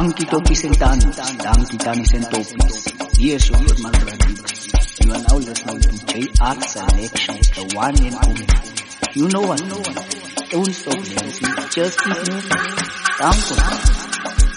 Topis and Tanis, Danki Tanis and Topis. Yes, your Malgradigs. You are now listening to J.R. Selection, the one and only. You know what? Don't stop dancing, just keep moving. Thank you.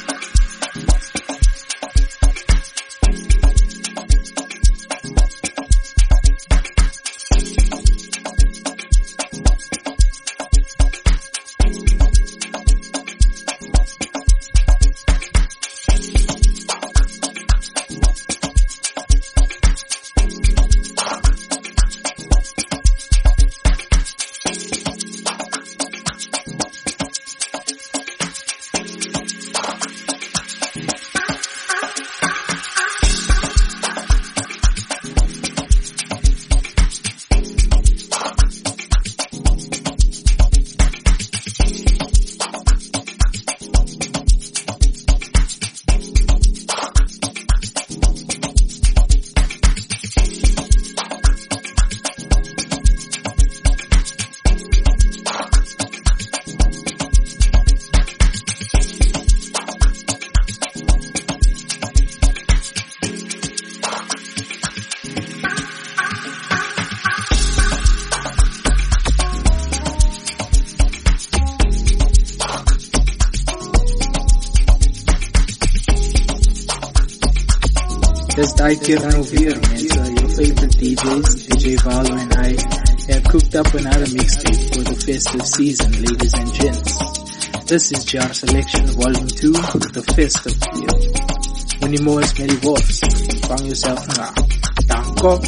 Just tijd keer nou weer, mensen. Your favorite DJs, DJ Valo and I, have cooked up another mixtape for the festive season, ladies and gents. This is JR Selection Volume 2, The Festive Feel. Unimo is Mary Wolves. Bang yourself nga. Danko.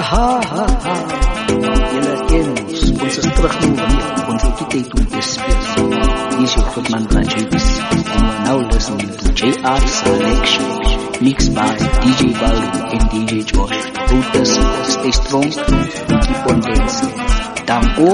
Julle ken ons is terug nou hier, ons het die tyd om te speel. Hier is jou grootman Rajibis, and you are now listening to JR Selection, mixed by DJ Balu and DJ Josh. Voters, stay strong, keep on dancing. Danko.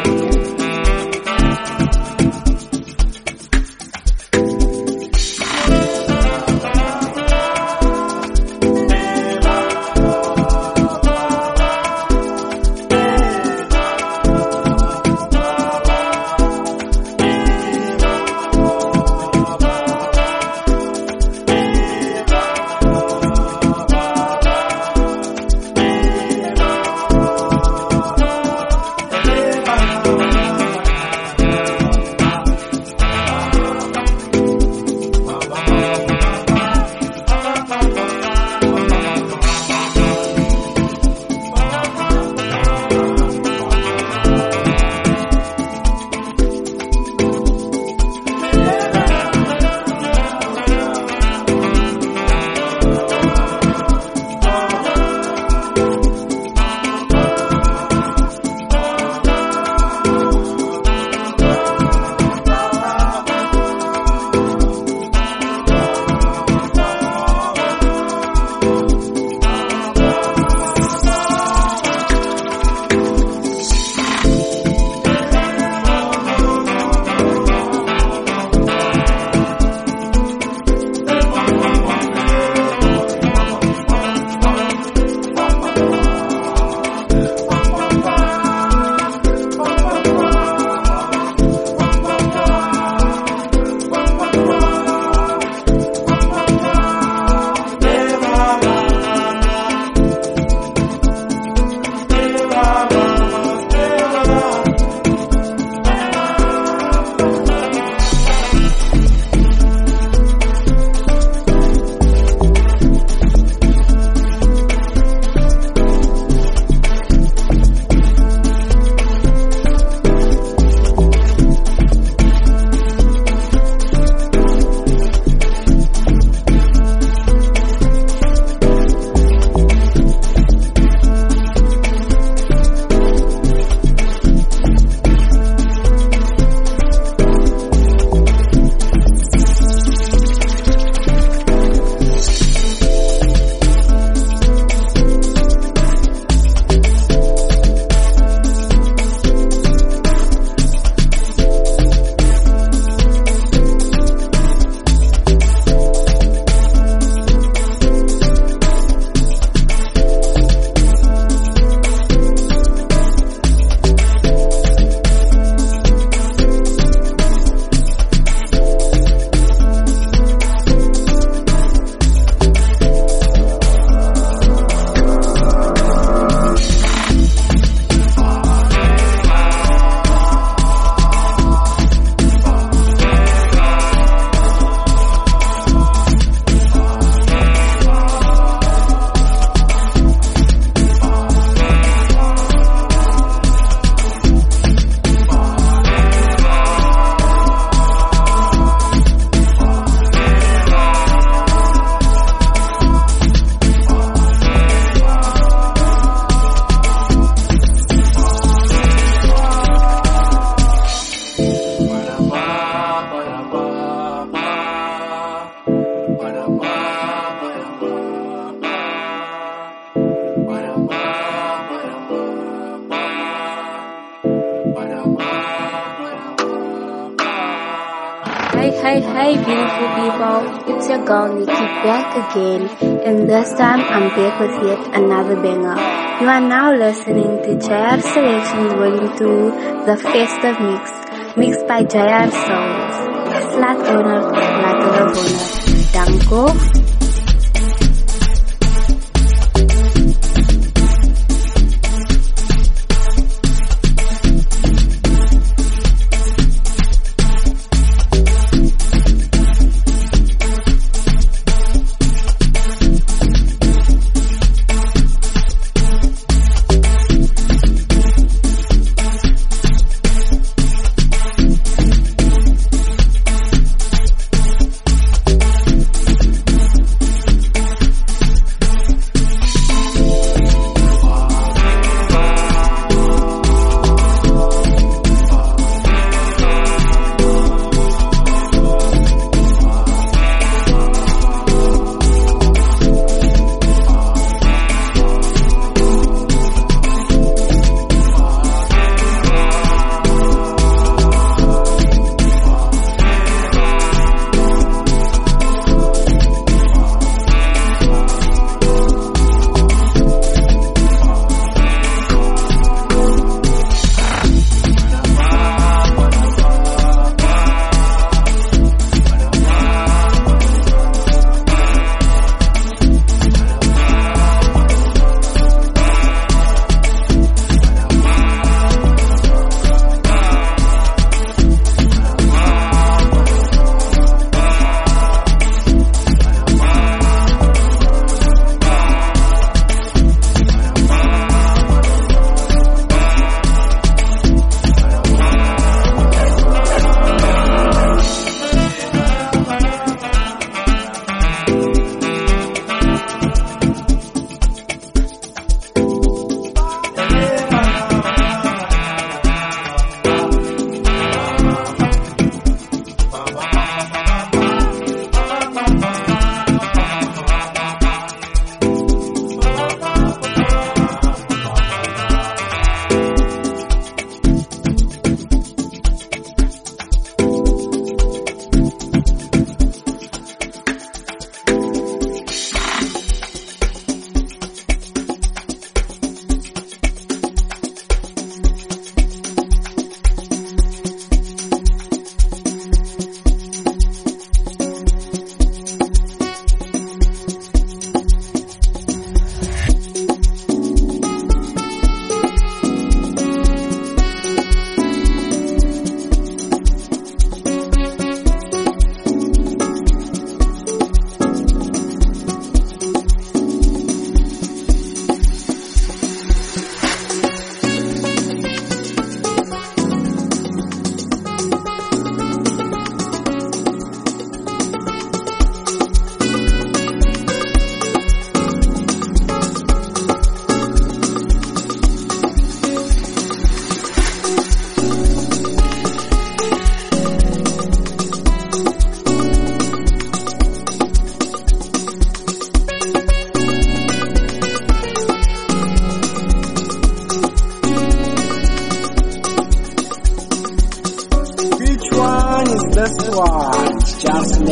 Hey beautiful people, it's your girl Nikki back again, and this time I'm back with yet another banger. You are now listening to JR Selections Volume 2, the Festive Mix, mixed by JR Souls. Slat owner, lateral owner, Danko.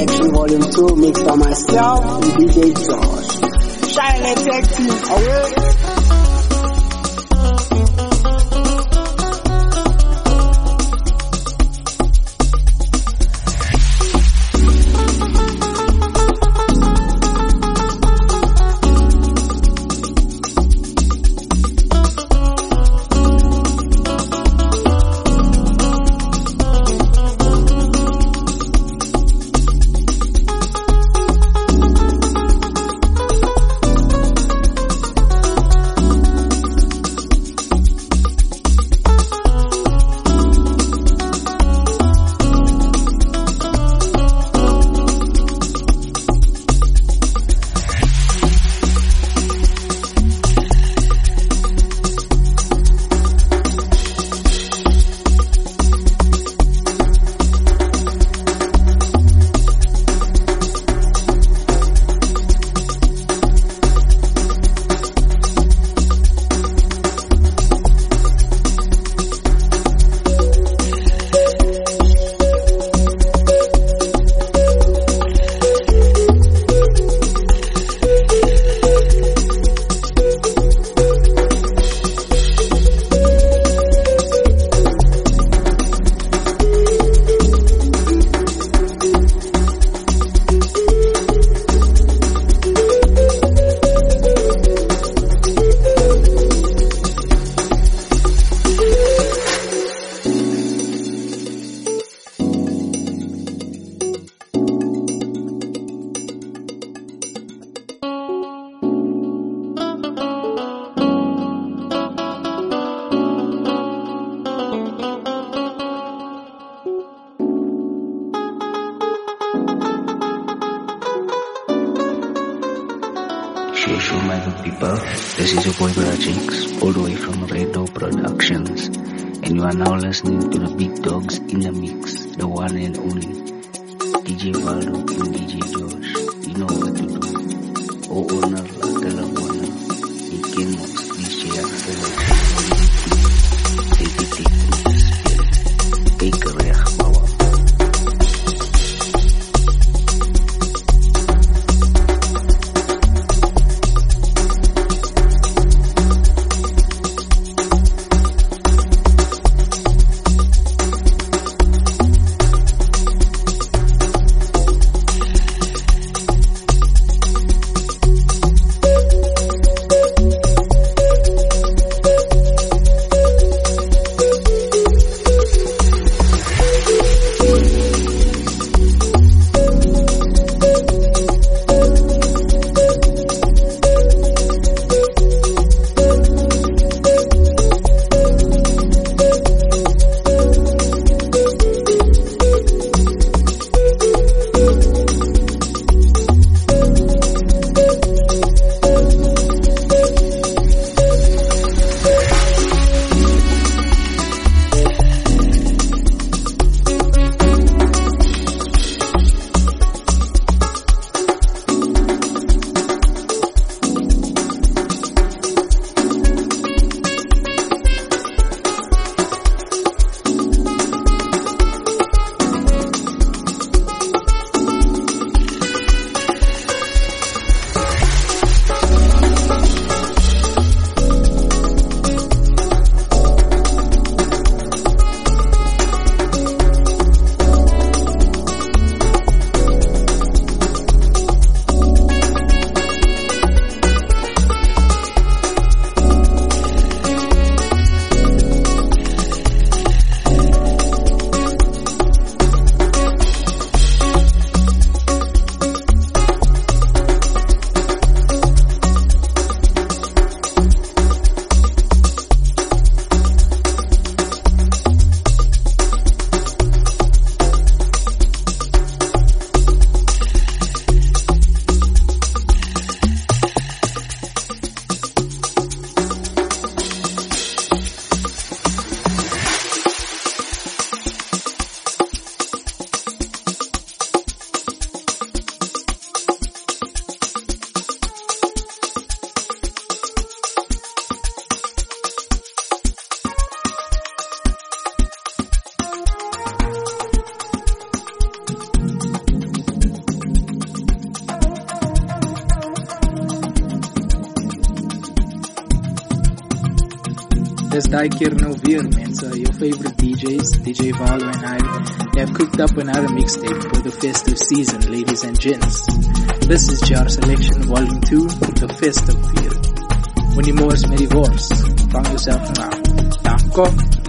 Selection Volume 2 mixed by myself and DJ Josh. Shine and Tech Team away. Sheshu, my good people, this is your boy Brother Jinx, all the way from Redo Productions, and you are now listening to the big dogs in the mix, the one and only DJ Valdo and DJ Josh. You know what to do. O owner, la telephone, Ikemos, DJ Acceleration, take a reach, power. Dis daai keer nou weer, mense. Your favorite DJs, DJ Valo and I, have cooked up another mixtape for the festive season, ladies and gents. This is JR Selection Volume 2, The Festive Feel. Moenie moors met die wors. Vang jouself nou aan. Danko.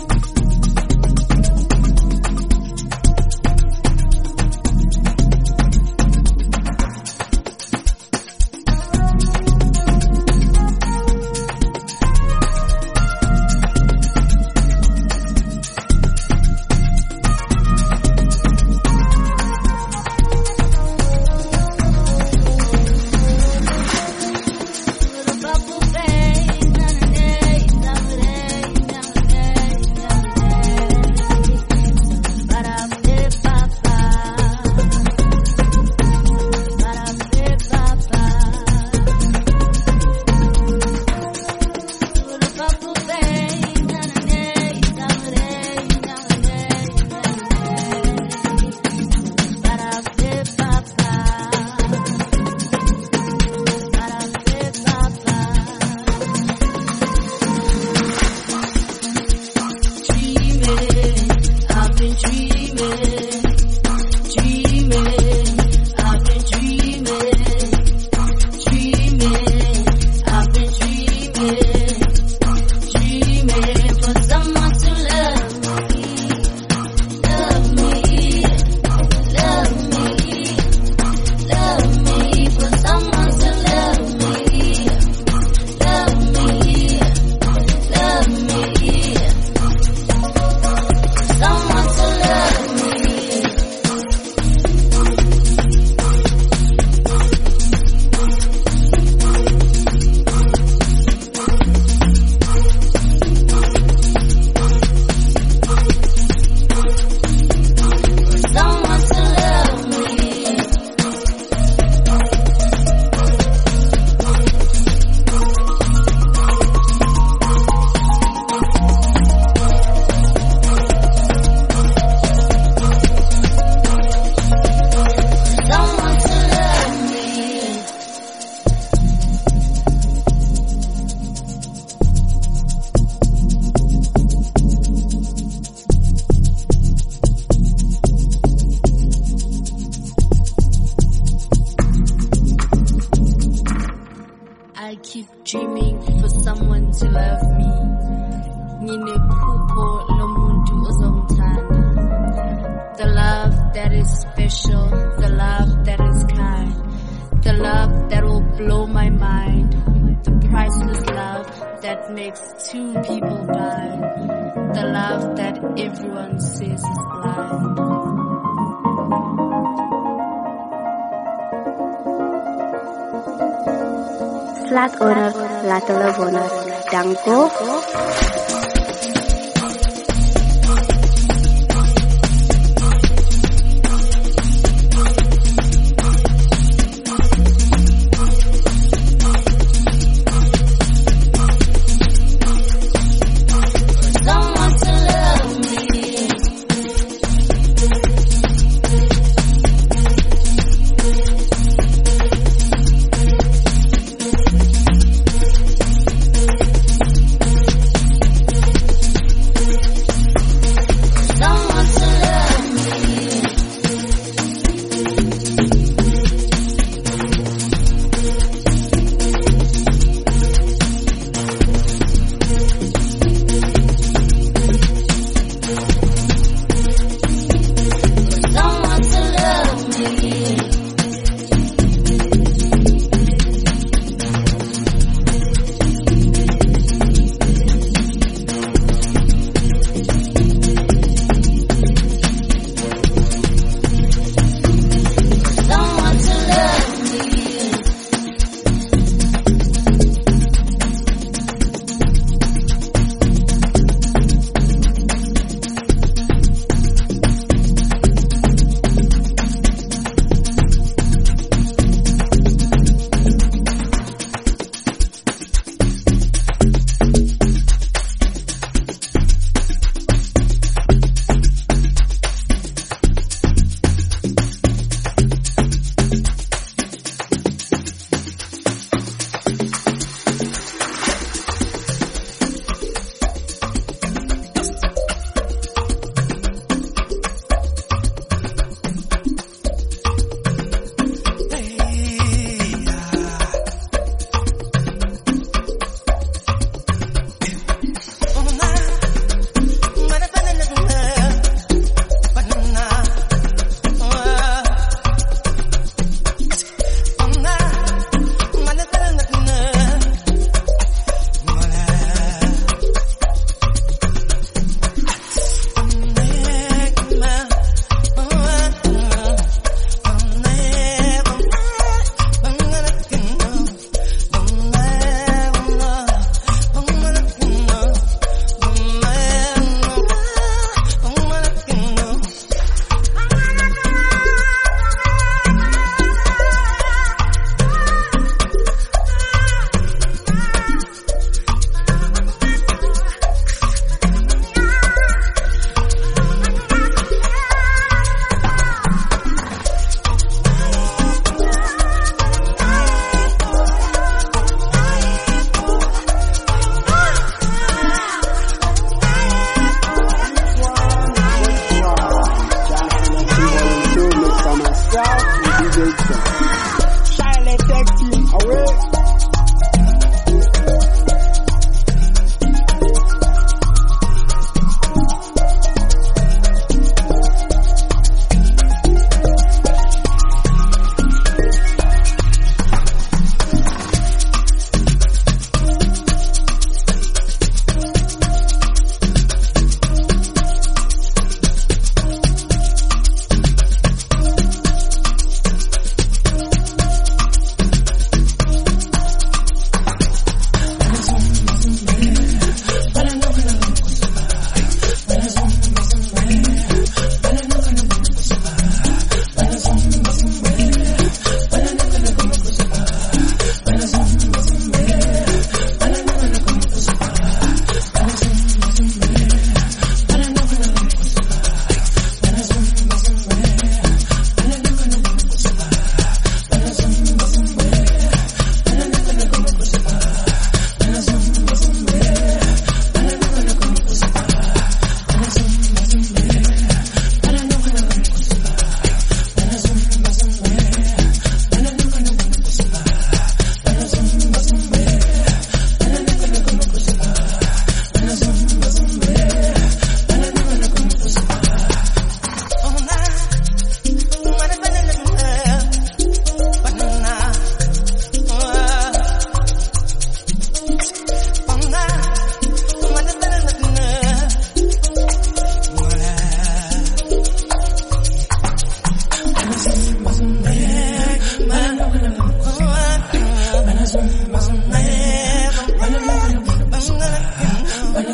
Flat owner, lateral owner, Danko.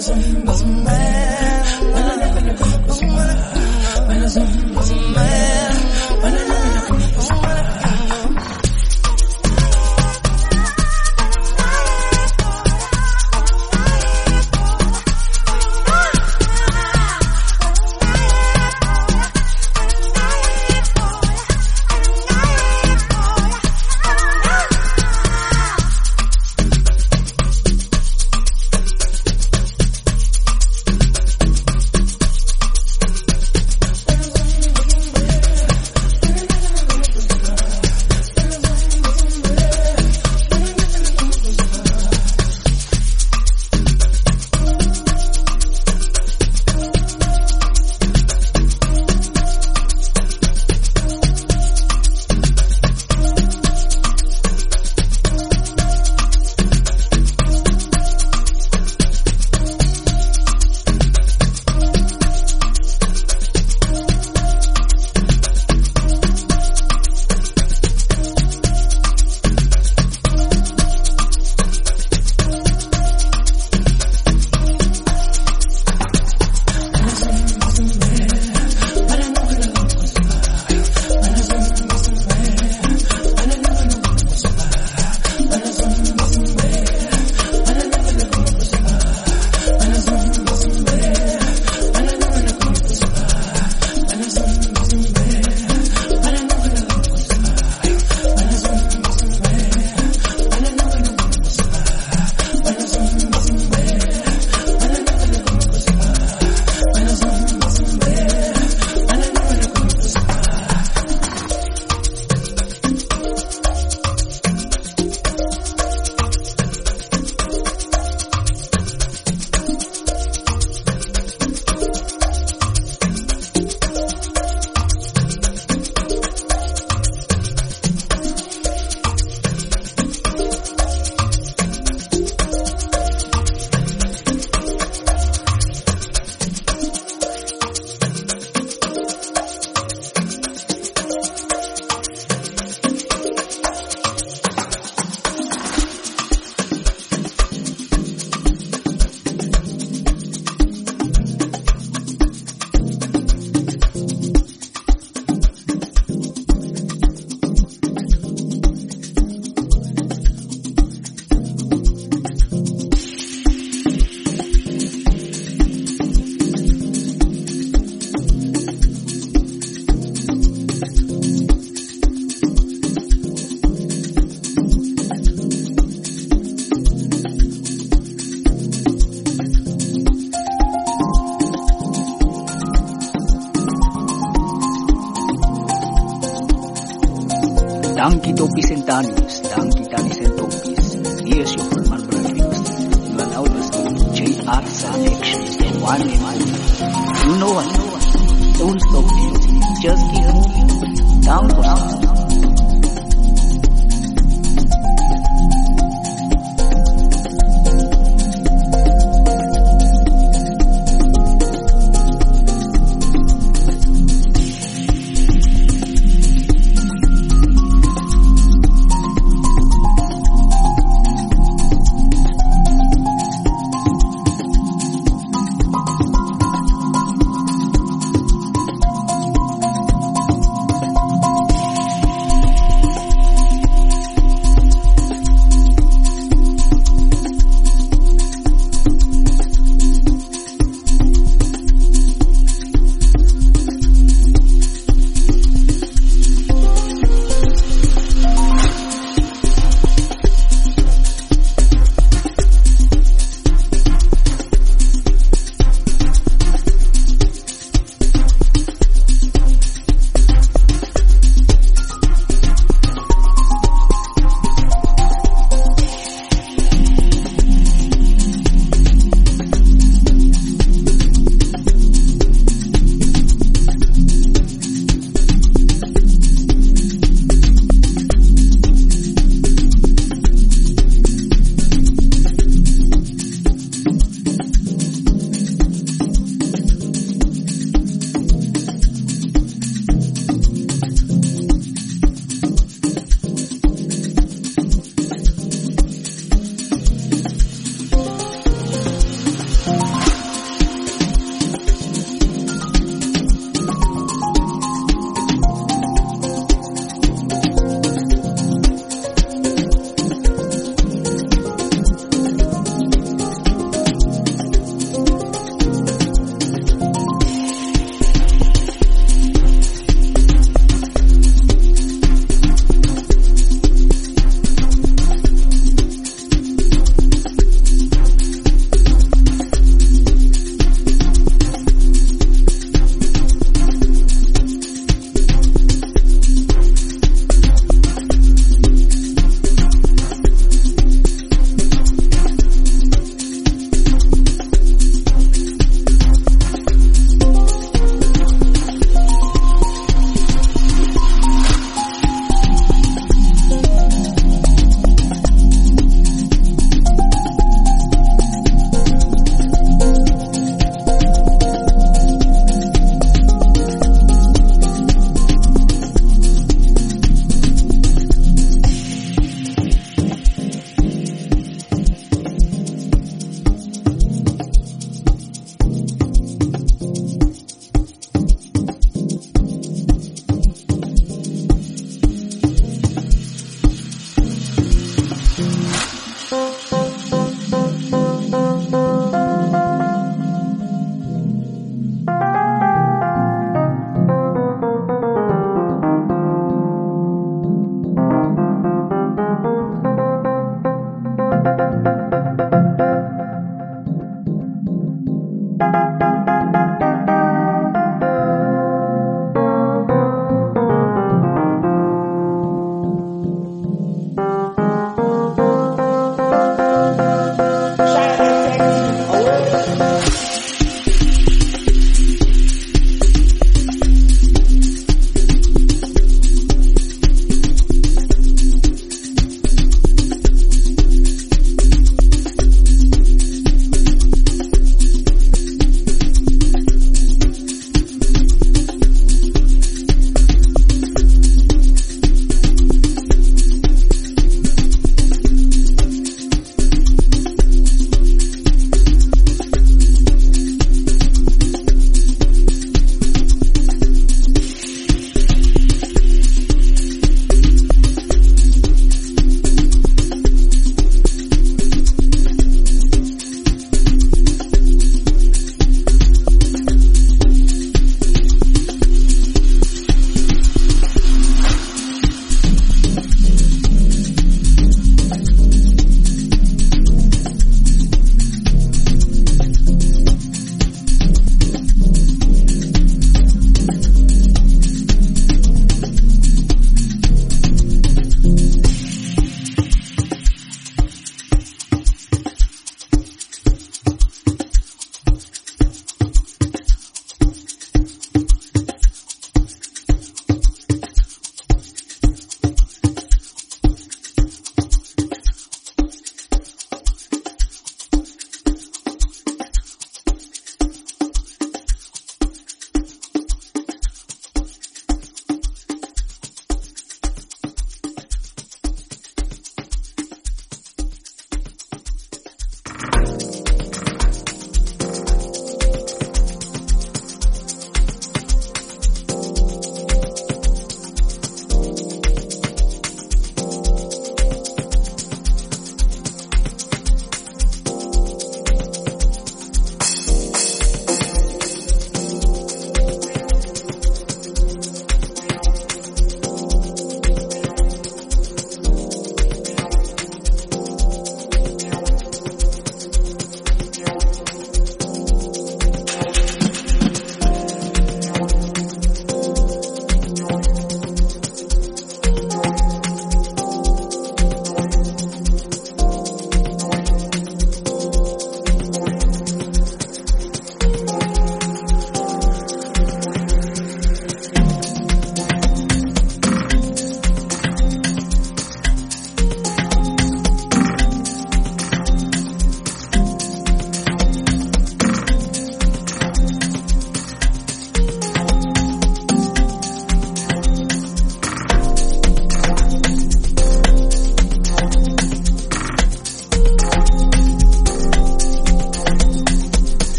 Danke Topis and Tanis, Danke Tanis and Topis. Here's your formal breakfast. You are now listening to JR Selections, the one and only. You know what? Don't stop music, just keep moving. Down, down.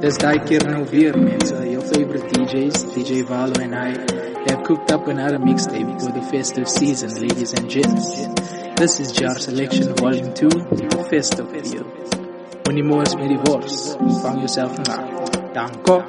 Dis daai keer nou weer, mense. Your favorite DJs, DJ Valo and I, have cooked up another mixtape for the festive season, ladies and gents. This is Jar Selection Volume 2, The Festive Feel. Unimos me divorce. Vang yourself now. Danko.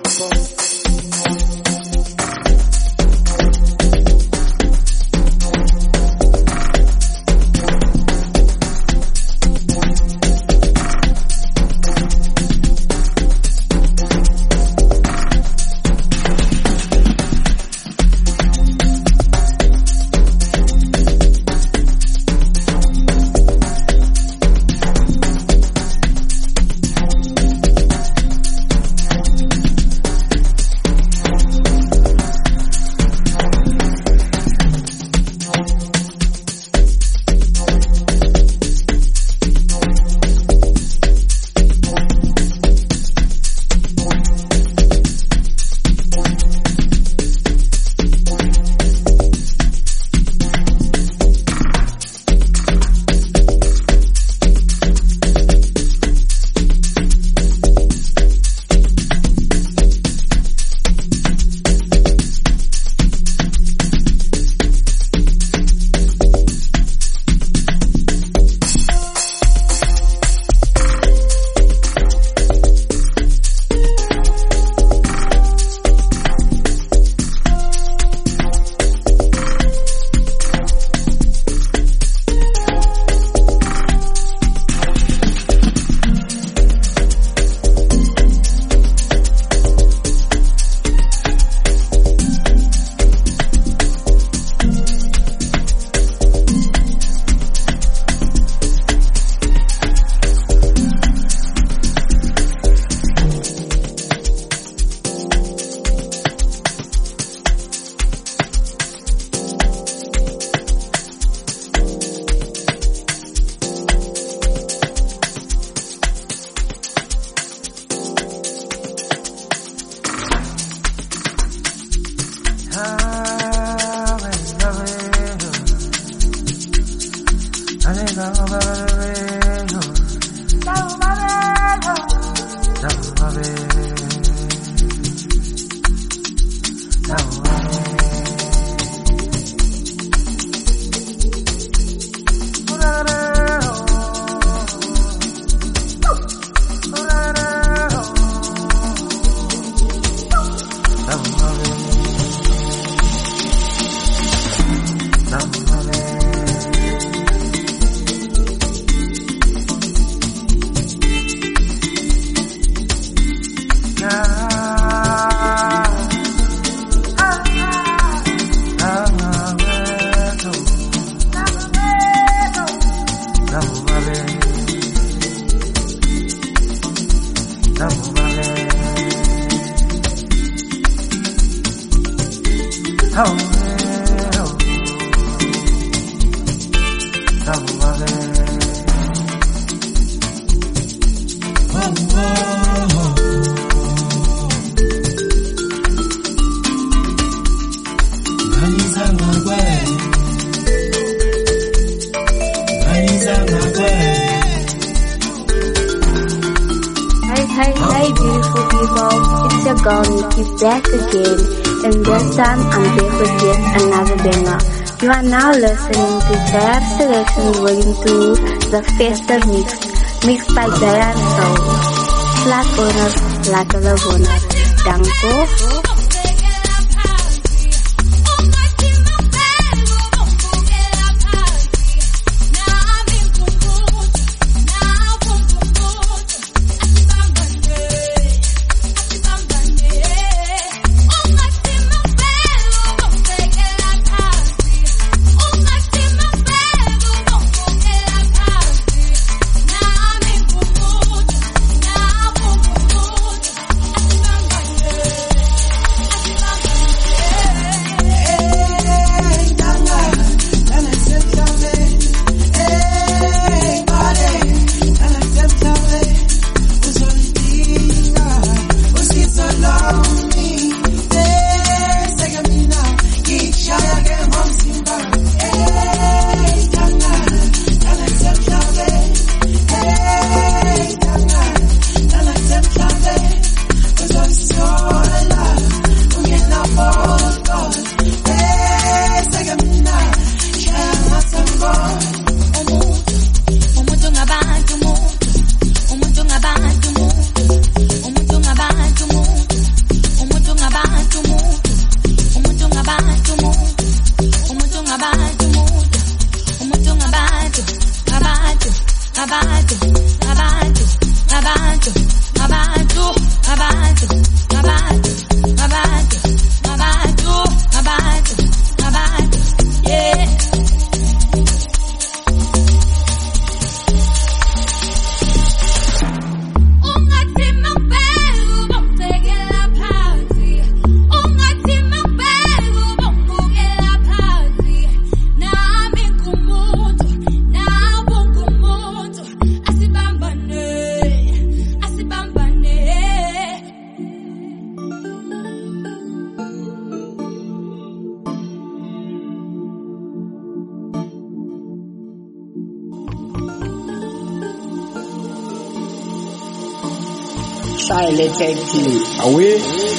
Hey beautiful people, it's your girl Nikki back again, and this time I'm back with yet another banger. You are now listening to Jar Selection Volume 2, The Festive Mix, mixed by Jayan Soul. Flat owners, flat owners. Danko. Shine Tech Team. Away.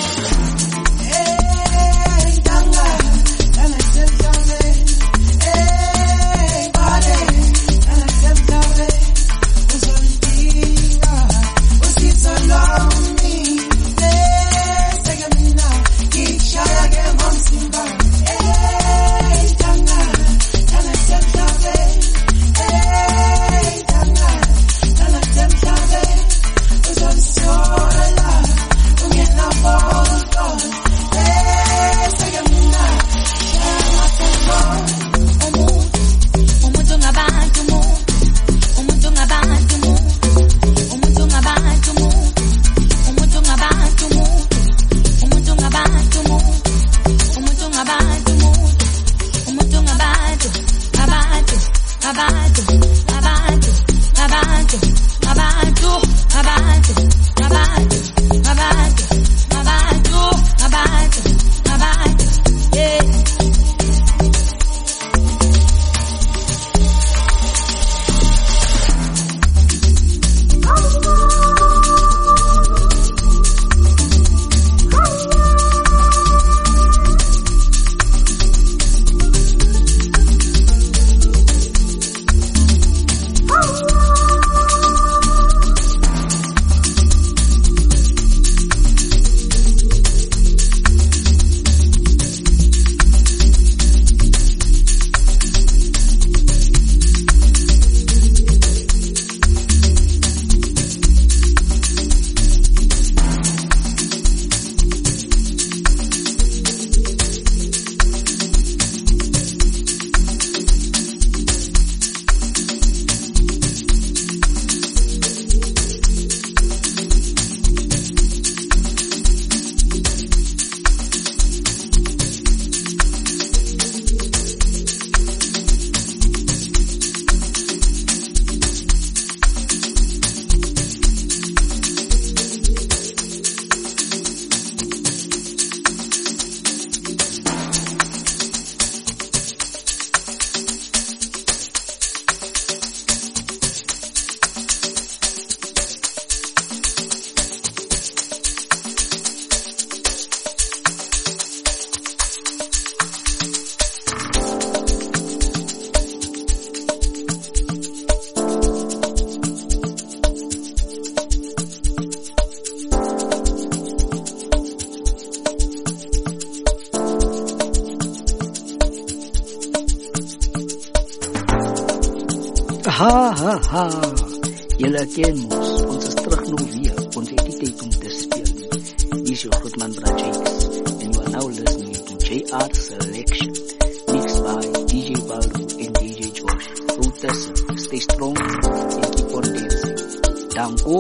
Ha, julle ken ons is terug nou weer, ons het die tyd om te speel nie. Hier is jou grootman Brad Jakes, and you are now listening to JR Selection, mixed by DJ Baldo and DJ Josh. Root stay strong and keep on dancing. Danko.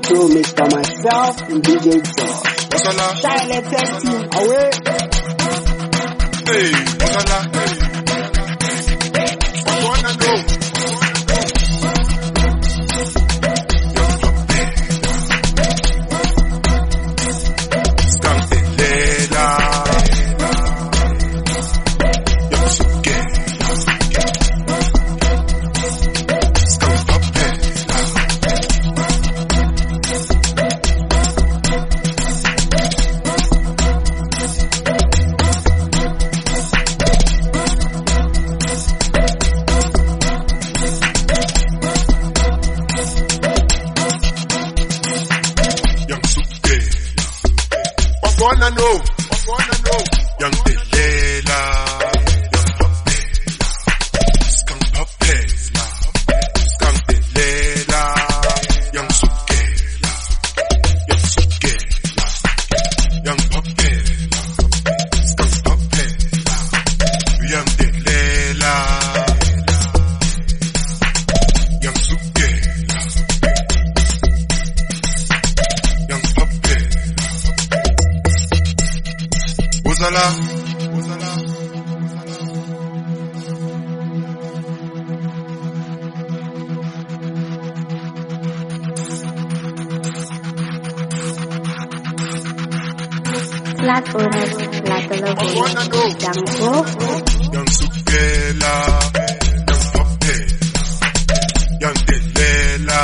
show mixed by myself and DJ George. Silent tech team away. Hey, Masala. I wanna know. Wanna know, young Delela, young Papela, skunk Papela, skunk Delela, young Sukela, young Papela, skunk Papela, young Delela, young Sukela, young Papela. Uzala. Flat oras, flat logo, Django, Young Sukela, young Papela, young Delela,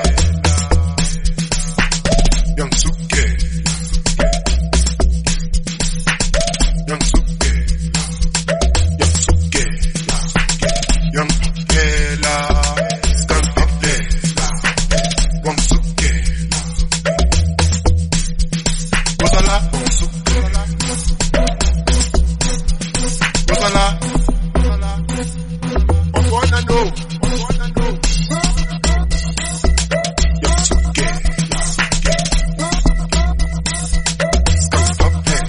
young Sukela. Young Suke, young Papela, skunk Papela, young Suke, Uzala, Uzala, I wanna know, young Suke, skunk Papela.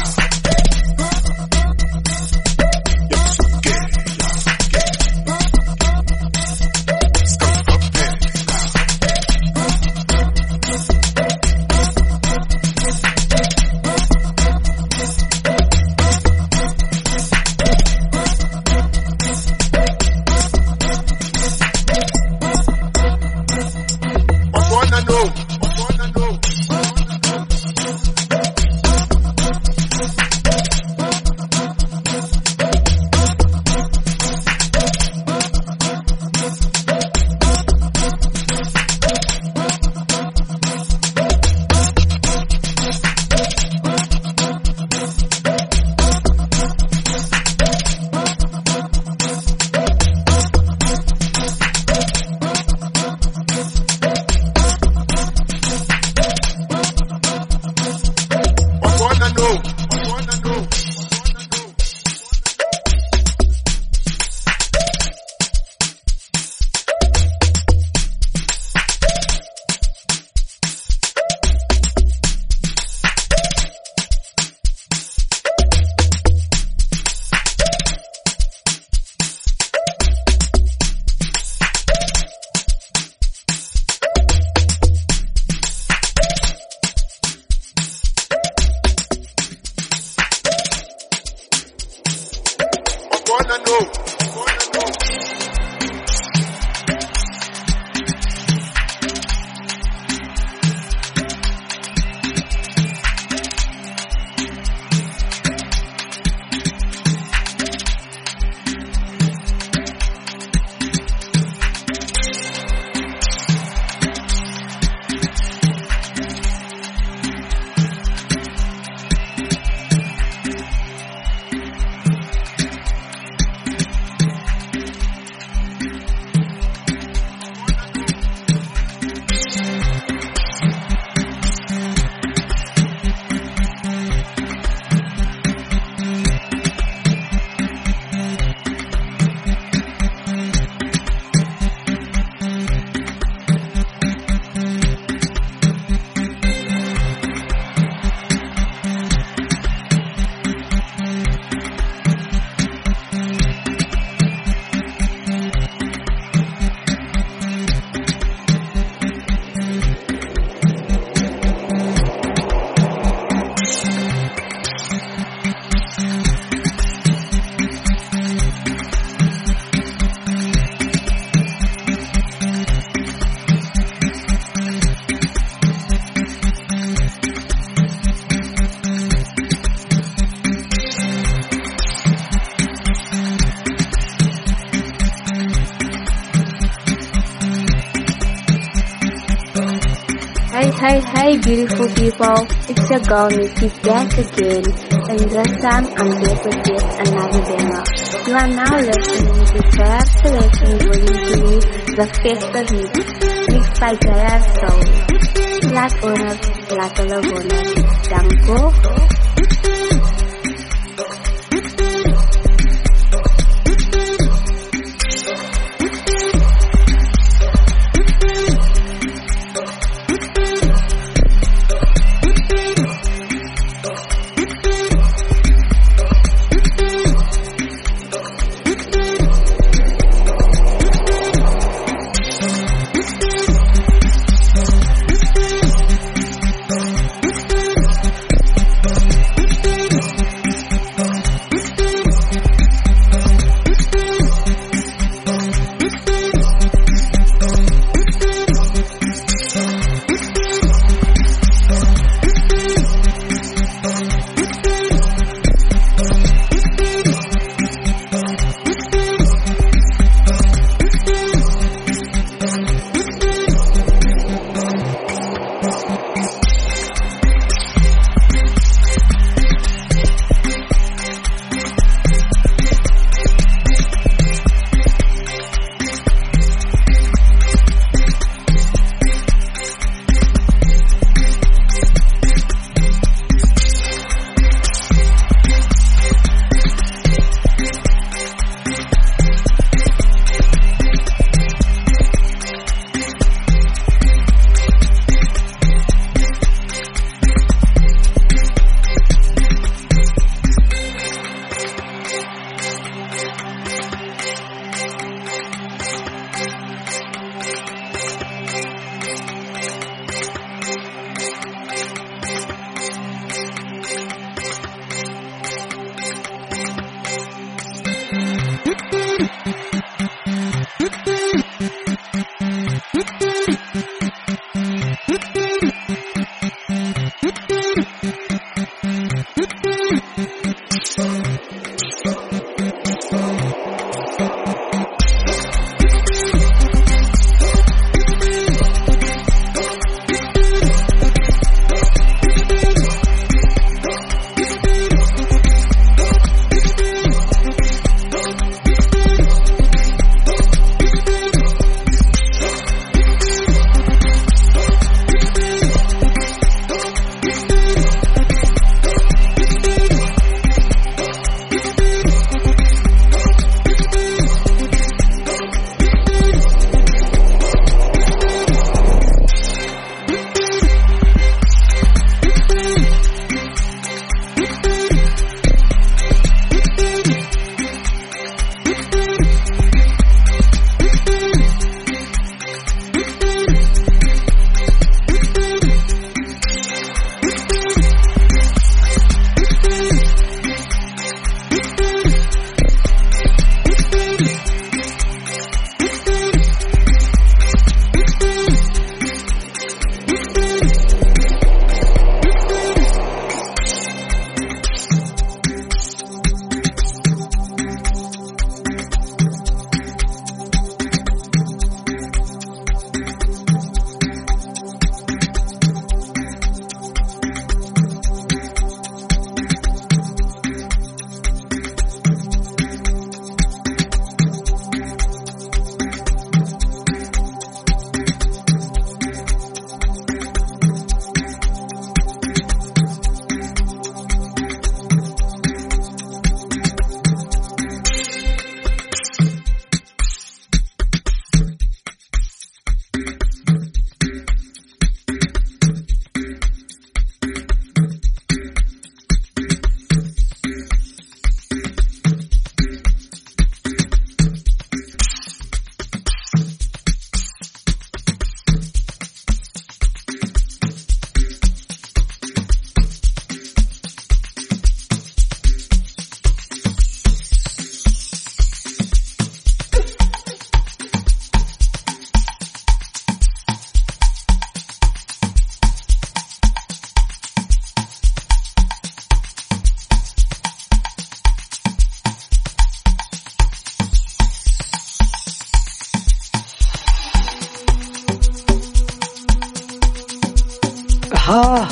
Wanna know. Hey, beautiful people. It's your girl Nikki back again. And this time I'm back with yet another banger. You are now listening to Fair Selection bringing to you the festive mix. Mixed by JR Soul. Laat ons, laat hulle wonder. Danko.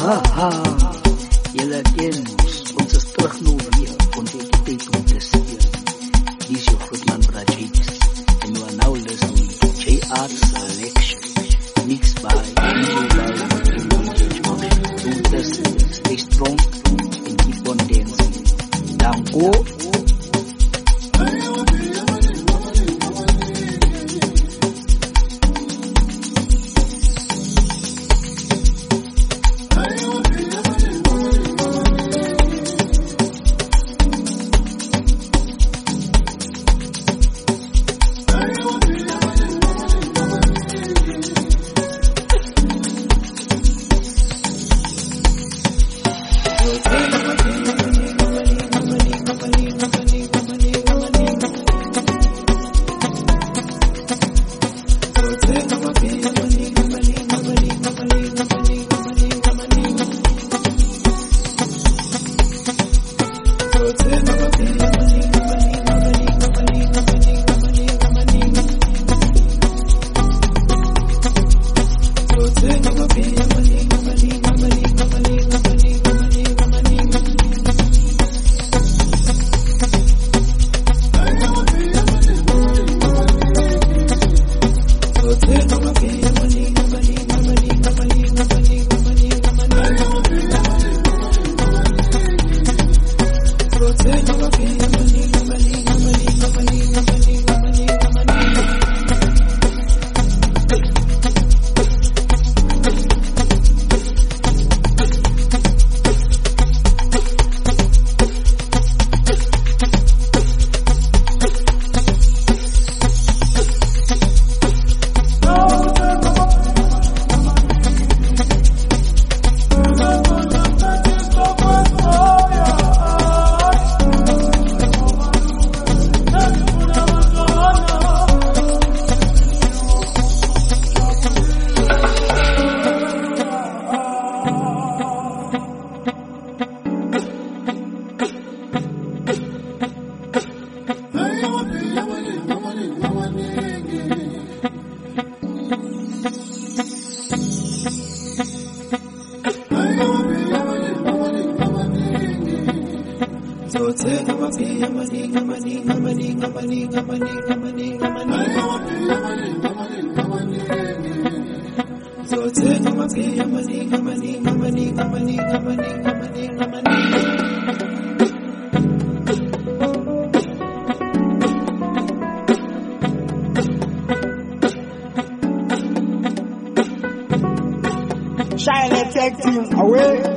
ha. Julle ken ons is terug nou weer. Ons het die tyd om te sien. Dis jou grootman Brajiks. En you are now listening to JR Selection. Mixed by DJ Live and DJ Josh. Don't listen, stay strong and keep on dancing. Danko. Shine tag team away.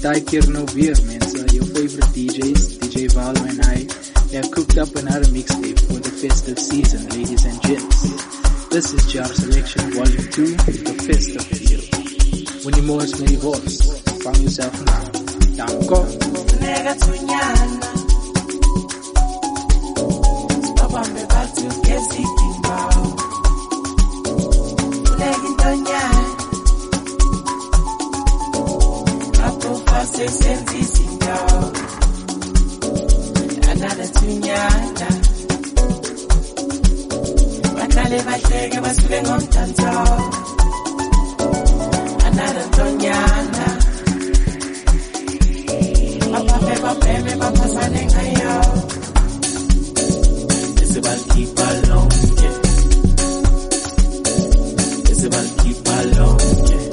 daai keer nou weer, mense. Your favorite DJs, DJ Valo and I, have cooked up another mixtape for the festive season, ladies and gents. This is Jar Selection Volume 2, The Festive Feel. Moenie mors met die wors, vang yourself now. Danko. Another tunyana Bakale bahleke basuke ngomdanso Another tunyana Baphe bapasane ngayo It's about keep alone, yeah. It's about keep alone, yeah.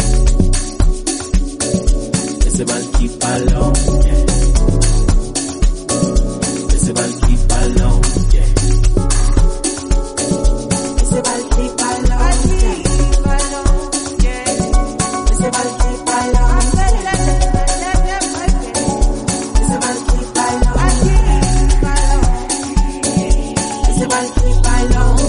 It's about keep alone, yeah. It's about keep alone, yeah. It's about keep alone, yeah. It's about keep alone, it's about keep alone, it's about keep alone,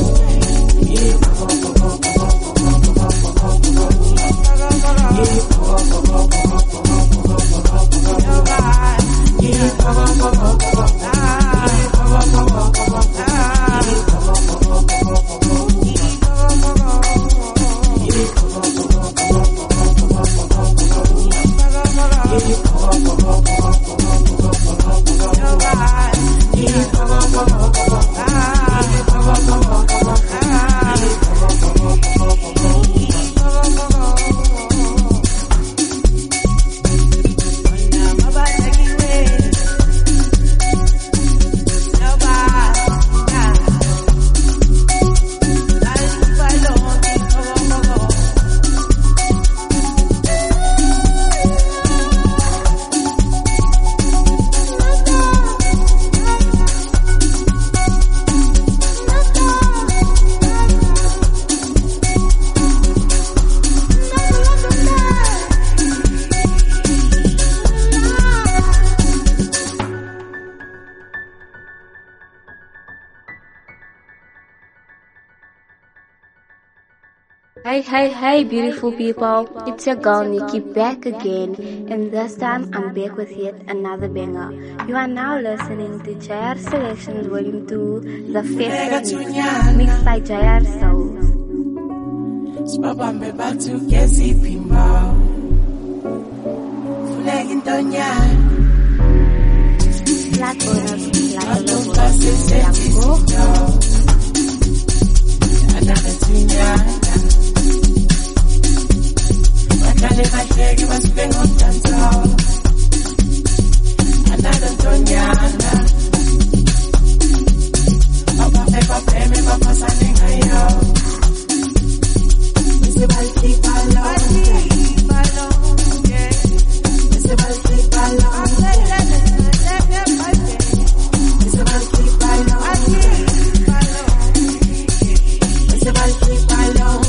Hey, beautiful people. It's your girl Nikki back again, and this time I'm back with yet another banger. You are now listening to JR Selections Volume 2, The Festive Mix, mixed by JR Souls. Spabambe batu kesi pimba Fulegi ndonyana Flat bonus, flat bonus, Another tunyana Bakale bahleke basuke ngomdanso Another tunyana Baphe bapasane ngayo It's about keep alone, yeah. It's about keep alone, it's about keep alone, it's about keep alone,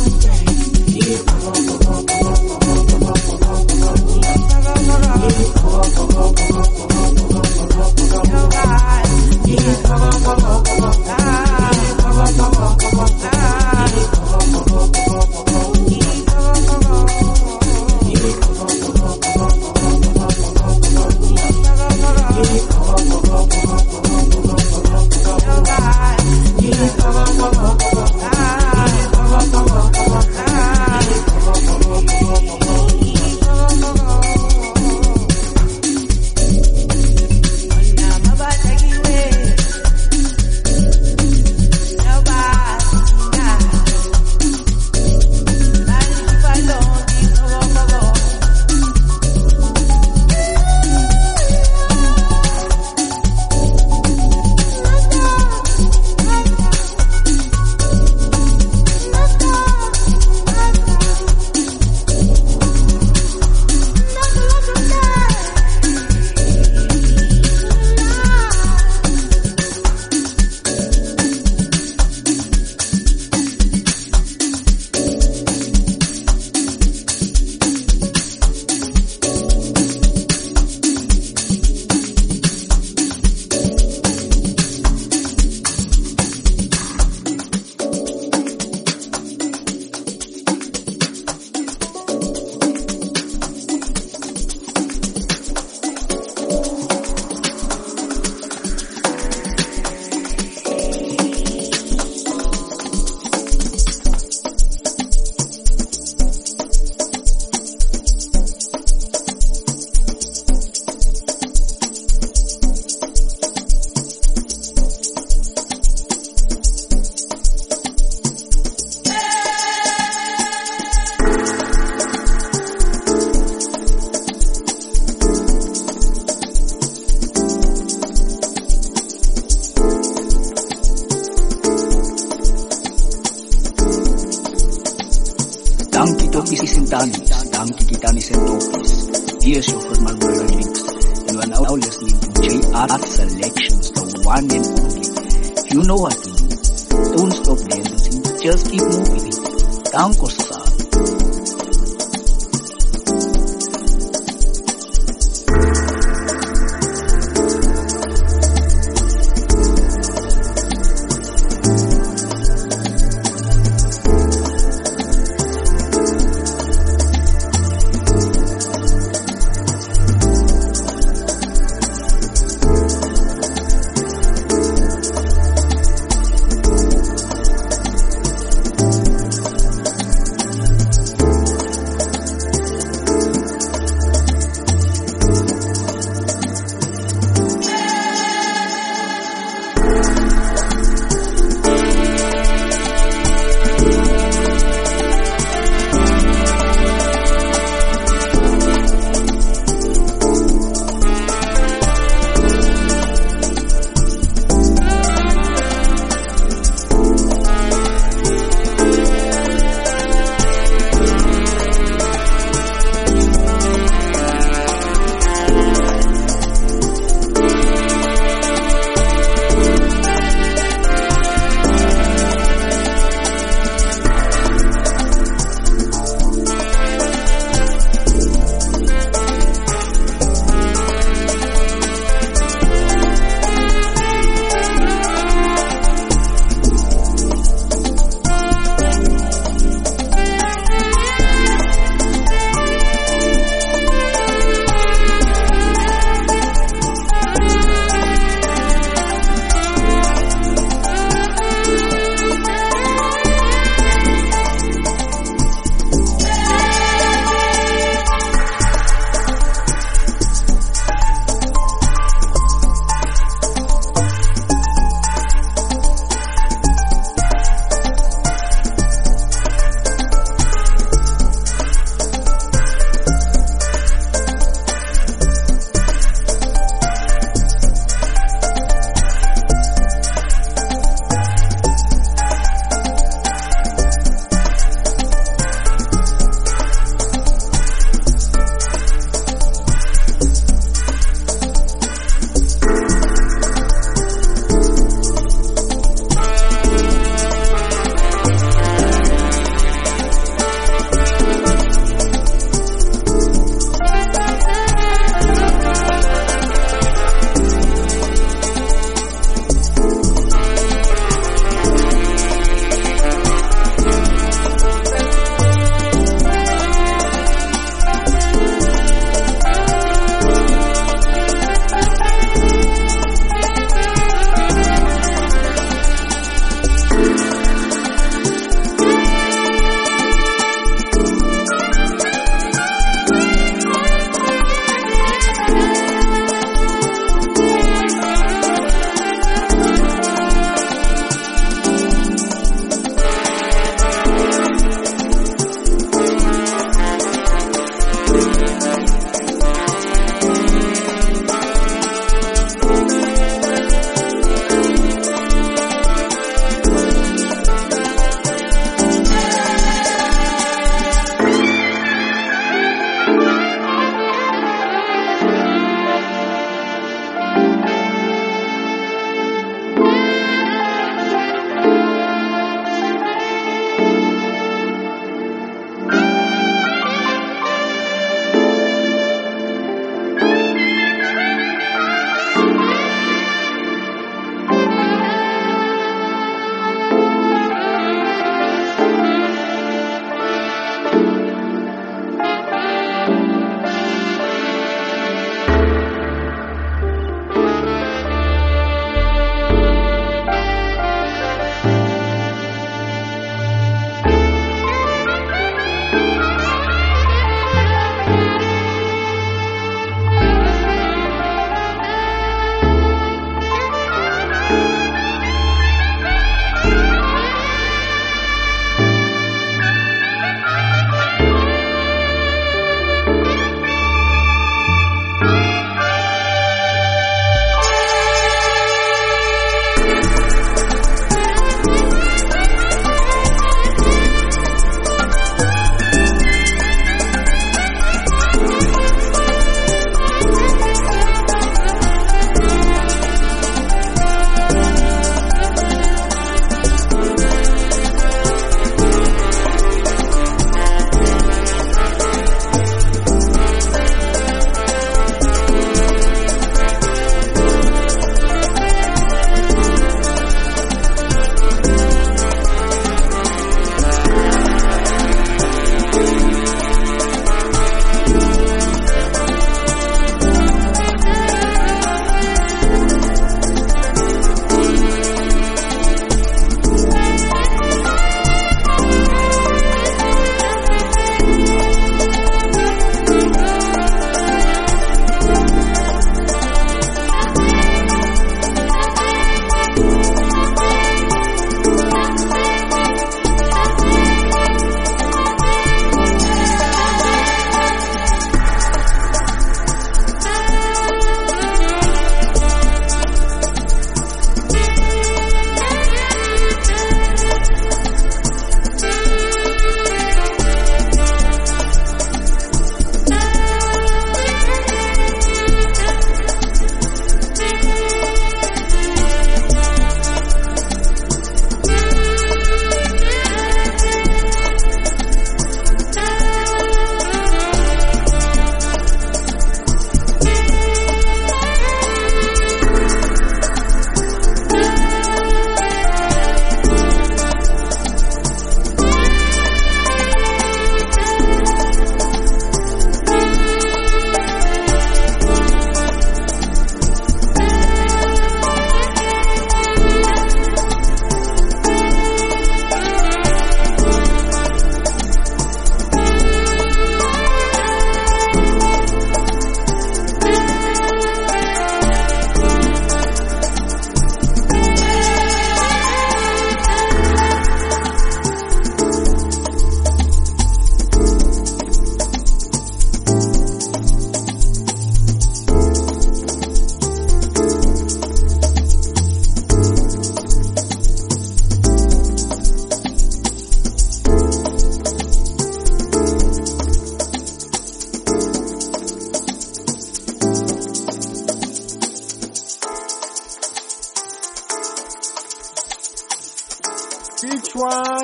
Sintani, Danki Kitani Sentopis. Here's your formal brother Links. You are now listening to JR Selections, the one and only. You know what to do. Don't stop dancing, just keep moving. Tanko sa.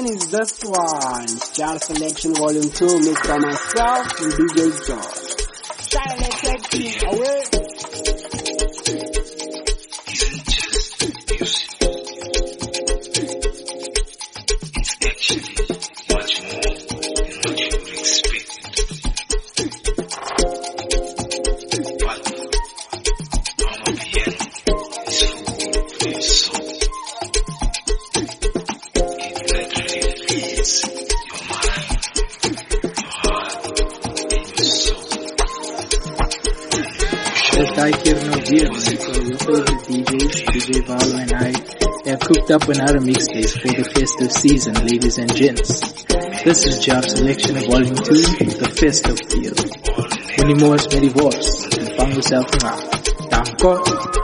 is this one? Jar Selection Volume 2, mixed by myself and DJ George. Silent Tech Team, away! Isn't just music. It's actually much more than what you would expect. But on a piano is food for your soul. It literally feeds your mind, your heart, and your soul. Just like here no beer, man. So your favorite DJs, DJ Valo and I, have cooked up another mixtape for the festive season, ladies and gents. This is Jar Selection Volume 2, the festive feel. Unimos Medivores, and find yourself now. Danko.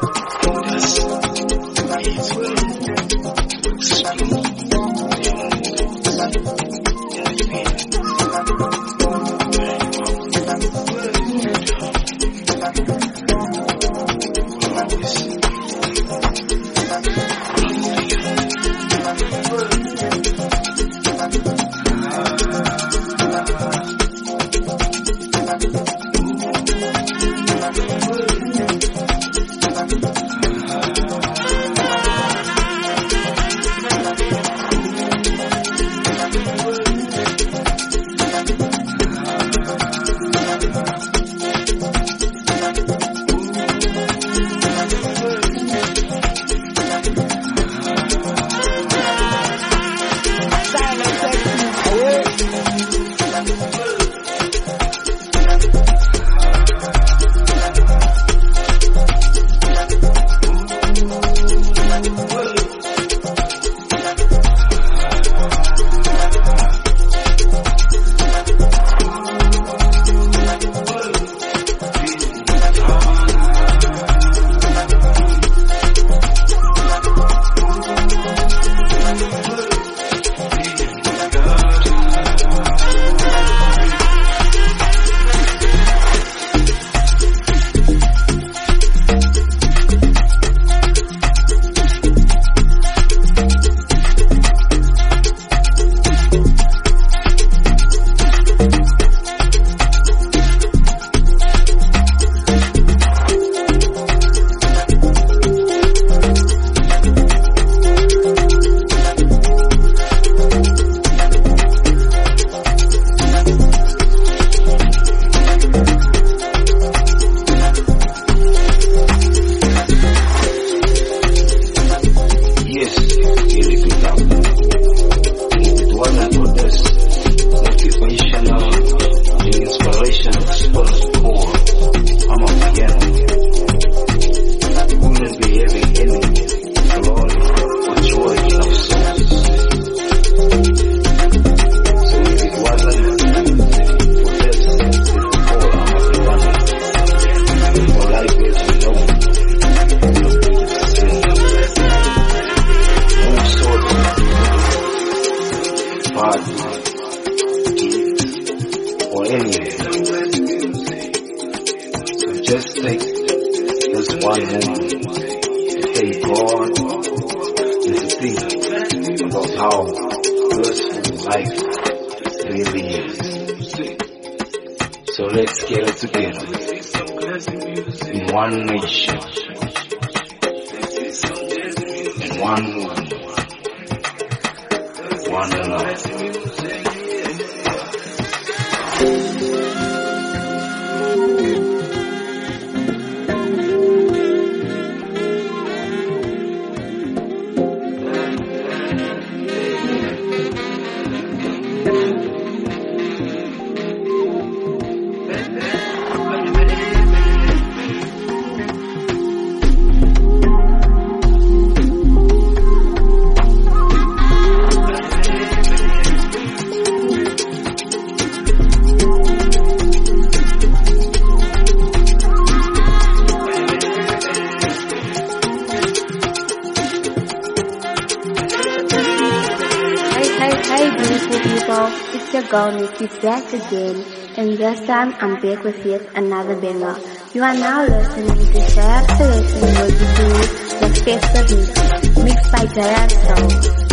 Nikki back again, and this time I'm back with yet another banger. You are now listening to Jar Selection Volume 2, the festive mix, mixed by Jaya Soul.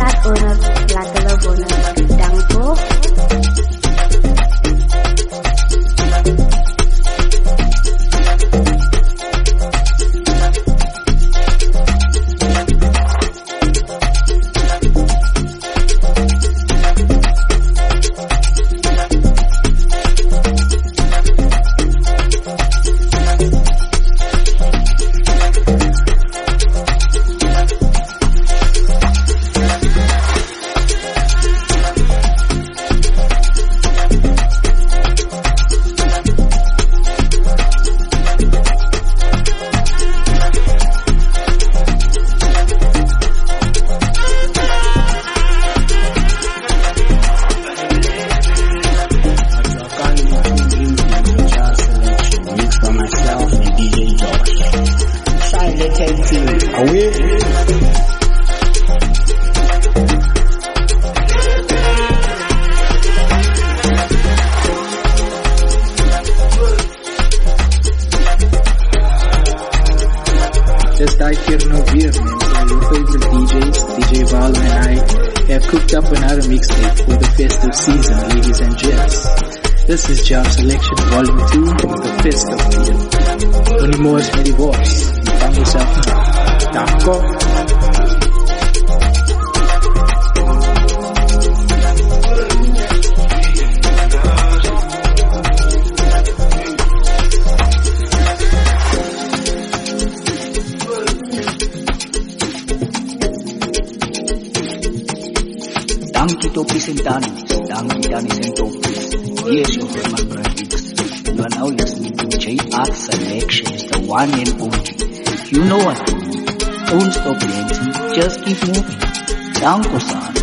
flat owners laat hulle wonder. Danko. Just like here no beer, man. So your favorite DJs, DJ Valo and I have cooked up another mixtape for the festive season, ladies and gents. This is Jar Selection Volume 2, the festive season. Only more is many voice. Find yourself now. Danko. Dankie Toppies en Tannies, dankie Tannies en Toppies. Hier is your Herman Brandix. You are now listening to J.R. Selections, the one and only. You know what to do. Don't stop dancing, just keep moving. Danko-san.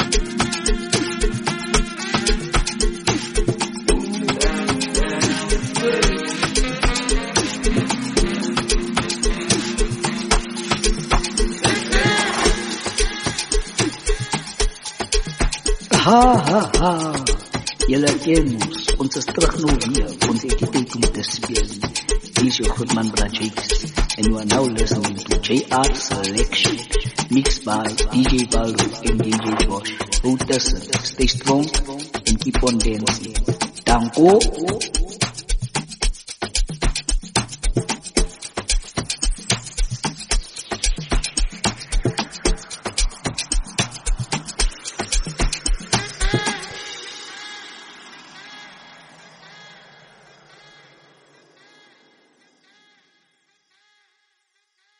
Ha. Julle ken ons is terug nou hier, ons het die tyd om te speel. Hier is jou Goodman Brandix, and you are now listening to J.R. Selection, mixed by DJ Valo and DJ Josh. Stay strong and keep on dancing. Danko.